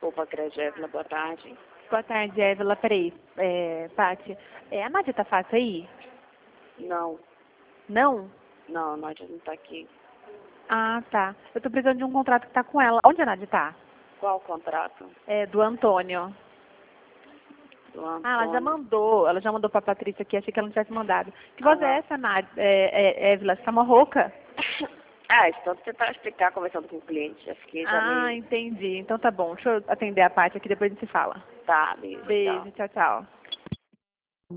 Desculpa, Crégévila, boa tarde. Boa tarde, Évila. Peraí, Paty. A Nádia tá fácil aí? Não, Não? não, a Nádia não tá aqui. Ah, tá. Eu tô precisando de um contrato que tá com ela. Onde a Nádia tá? Qual o contrato? É do Antônio. Do Ah, Antônio? ela já mandou pra Patrícia aqui, achei que ela não tivesse mandado. Que voz é Ah, essa, Nádia? Évila? Você tá uma rouca? estou tentando explicar, conversando com o cliente. Acho que já Ah, me... entendi. Então tá bom. Deixa eu atender a Paty aqui, depois a gente se fala. Tá, beijo, tchau. Beijo, tchau, tchau.